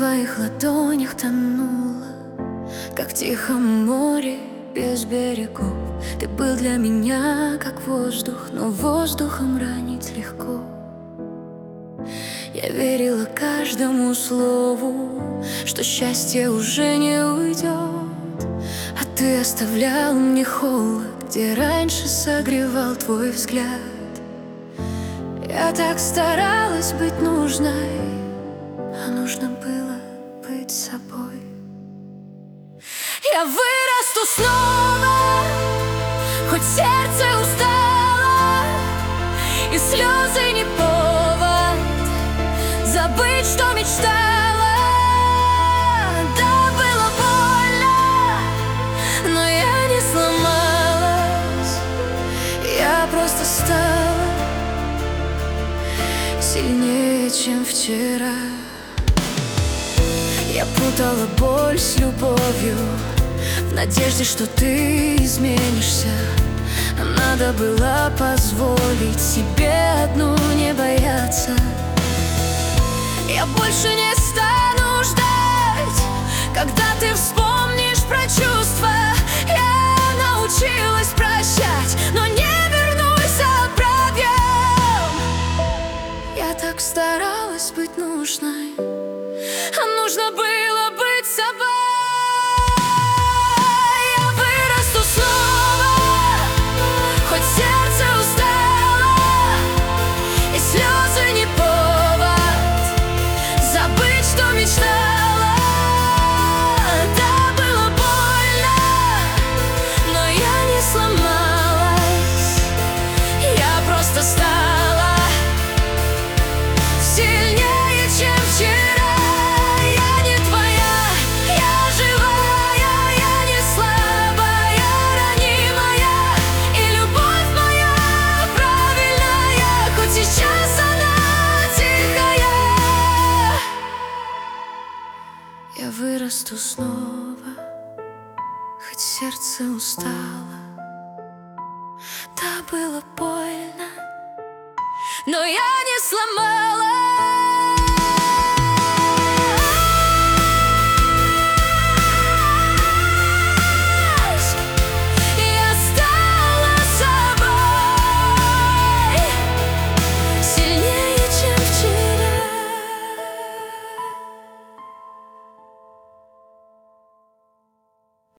твоих ладонях тонула, как в тихом море без берегов. Ты был для меня как воздух, но воздухом ранить легко. Я верила каждому слову, что счастье уже не уйдет. А ты оставлял мне холод, где раньше согревал твой взгляд. Я так старалась быть нужной, а нужно было быть собой. Я вырасту снова, хоть сердце устало, и слезы не повод забыть, что мечтала. Да, было больно, но я не сломалась. Я просто стала сильнее, чем вчера. Я путала боль с любовью, в надежде, что ты изменишься. Надо было позволить себе одну не бояться. Я больше не стану ждать, когда ты вспомнишь про чувства. Я научилась прощать, но не вернусь обратно. Я так старалась быть нужной, а нужно было быть собой. Я вырасту снова, хоть сердце устало, и слезы не повод забыть, что мечтала. Да, было больно, но я не сломалась. Я просто стала сильнее, чем вчера. Я вырасту снова, хоть сердце устало. Да, было больно, но я не сломалась.